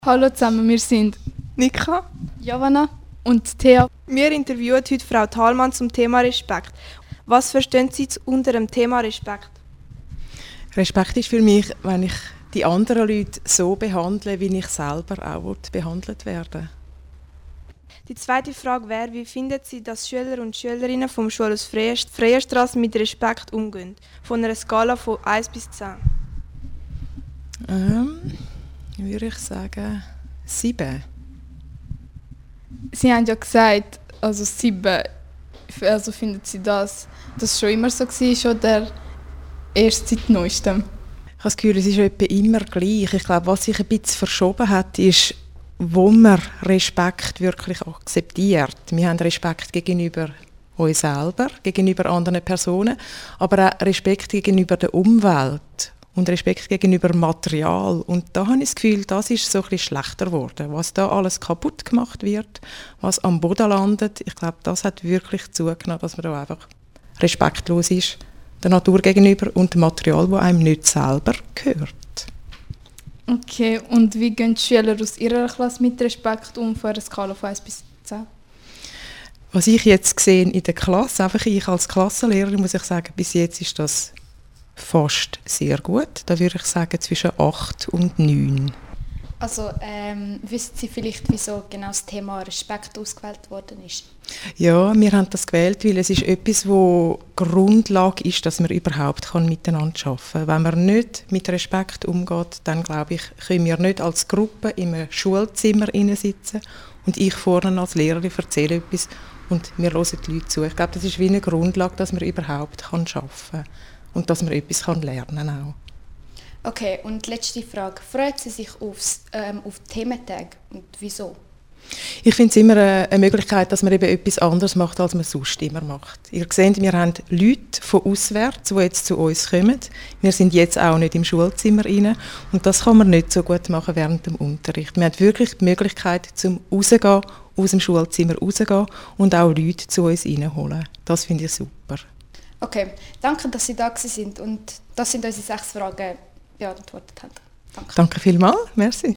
Hallo zusammen, wir sind Nika. Giovanna und Thea. Wir interviewen heute Frau Thalmann zum Thema Respekt. Was verstehen Sie unter dem Thema Respekt? Respekt ist für mich, wenn ich die anderen Leute so behandle, wie ich selber auch behandelt werden. Die zweite Frage wäre, wie finden Sie, dass Schüler und Schülerinnen vom Schulhaus Freierstrasse mit Respekt umgehen? Von einer Skala von 1 bis 10. Würde ich sagen 7. Sie haben ja gesagt, also 7, also finden Sie dass das schon immer so war oder erst seit Neuestem? Ich habe das Gefühl, es ist etwa immer gleich. Ich glaube, was sich ein bisschen verschoben hat, ist, wo man Respekt wirklich akzeptiert. Wir haben Respekt gegenüber uns selber, gegenüber anderen Personen, aber auch Respekt gegenüber der Umwelt und Respekt gegenüber Material. Und da habe ich das Gefühl, das ist so ein bisschen schlechter geworden. Was da alles kaputt gemacht wird, was am Boden landet, ich glaube, das hat wirklich zugenommen, dass man da einfach respektlos ist der Natur gegenüber und dem Material, das einem nicht selber gehört. Okay, und wie gehen die Schüler aus Ihrer Klasse mit Respekt um, von einer Skala von 1 bis 10? Was ich jetzt sehe in der Klasse, einfach ich als Klassenlehrerin, muss ich sagen, bis jetzt ist das fast sehr gut. Da würde ich sagen zwischen 8 und 9. Also wissen Sie vielleicht, wieso genau das Thema Respekt ausgewählt worden ist? Ja, wir haben das gewählt, weil es ist etwas, wo Grundlage ist, dass man überhaupt miteinander arbeiten kann. Wenn man nicht mit Respekt umgeht, dann glaube ich, können wir nicht als Gruppe in einem Schulzimmer sitzen und ich vorne als Lehrerin erzähle etwas und wir hören die Leute zu. Ich glaube, das ist wie eine Grundlage, dass man überhaupt arbeiten kann und dass man etwas lernen kann auch. Okay, und letzte Frage. Freuen Sie sich auf Thementag und wieso? Ich finde es immer eine Möglichkeit, dass man eben etwas anderes macht, als man sonst immer macht. Ihr seht, wir haben Leute von auswärts, die jetzt zu uns kommen. Wir sind jetzt auch nicht im Schulzimmer rein. Und das kann man nicht so gut machen während dem Unterricht. Wir haben wirklich die Möglichkeit, zum rausgehen, aus dem Schulzimmer rauszugehen und auch Leute zu uns reinholen. Das finde ich super. Okay, danke, dass Sie da sind und das sind unsere 6 Fragen beantwortet haben. Danke. Danke vielmals. Merci.